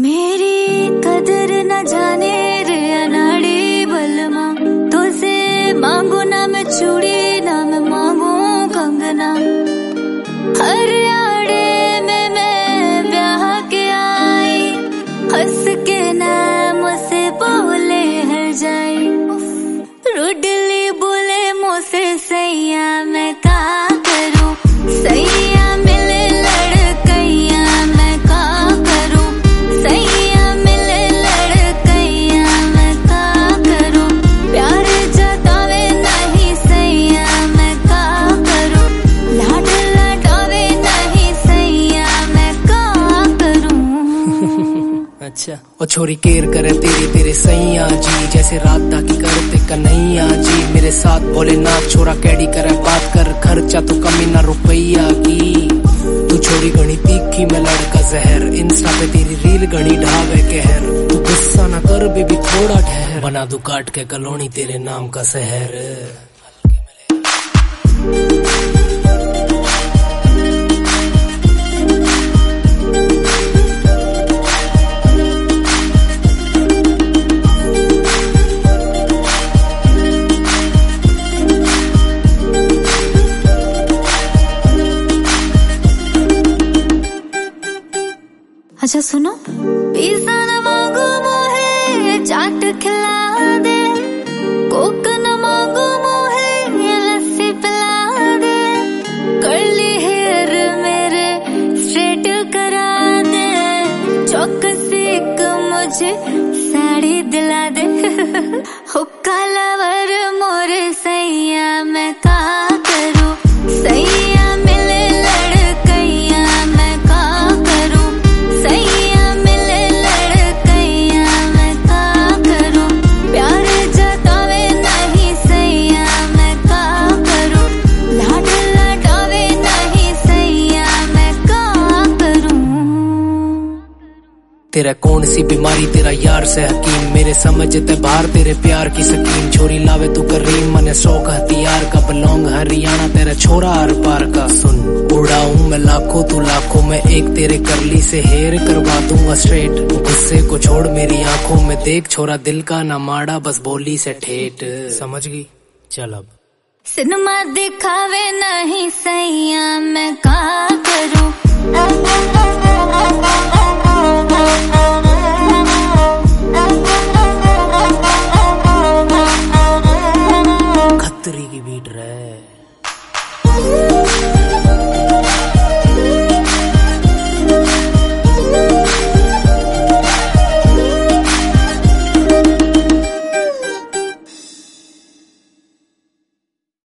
मेरी कदर न जाने रे अनाड़ी बलमा, तुझसे मांगू ना मैं चूड़ी ना मैं मांगू कंगना। हर आड़े में मैं ब्याह के आई, हंस के ना मुझसे बोले हर जाए। रुडली बोले मुझसे सैया मैं का करूं, सैया मिले लड़कैया मैं का करूं, सैया मिले लड़कैया मैं का करूं। प्यार जतावे नहीं सैया मैं का करूं, लाड लटावे नहीं सैया मैं का करूं। अच्छा ओ छोरी केयर करे तेरे सैया जी, जैसे रात की करते कन्हैया जी। मेरे साथ भोलेनाथ छोरा कैडी करे बात कर, खर्चा तो कमी ना रुपया की। तू छोरी घनी तीखी मैं लड़का जहर, इंस्टा पे तेरी रील घनी ढावे कहर। तू गुस्सा ना कर बेबी थोड़ा ठहर, बना दू काट के कॉलोनी तेरे नाम का शहर। अच्छा सुनो, पिज़्ज़ा न मांगो मोहे चाट खिला दे, कोक न मांगो मोहे लस्सी पिला दे। कर्ली हेयर मेरे स्ट्रेट करा दे, चौकसी एक मुझे साड़ी दिला दे। हुक्का लवर मोरे सैया मैं का करूं, सैया मिले लड़कैया मैं का करूं, सैया मिले लड़कैया मैं का करूं। प्यार जतावे नहीं सैया मैं का करूं, लाड लटावे नहीं सैया मैं का करूं। तेरा कौन सी बीमारी तेरा यार से हकीम, मेरे समझते बाहर तेरे प्यार की सकीम। छोरी लावे तू करीम मने शौक हथियार का, बलोंग हरियाणा तेरा छोरा हर पार का। सुन उड़ाऊं मैं लाखों तू लाखों में एक, तेरे करली से हेयर करवा दूंगा स्ट्रेट। गुस्से को छोड़ मेरी आंखों में देख, छोरा दिल का ना माड़ा बस बोली से ठेठ। समझ गई चल अब। सिनेमा दिखावे नहीं सैया मैं का करूं।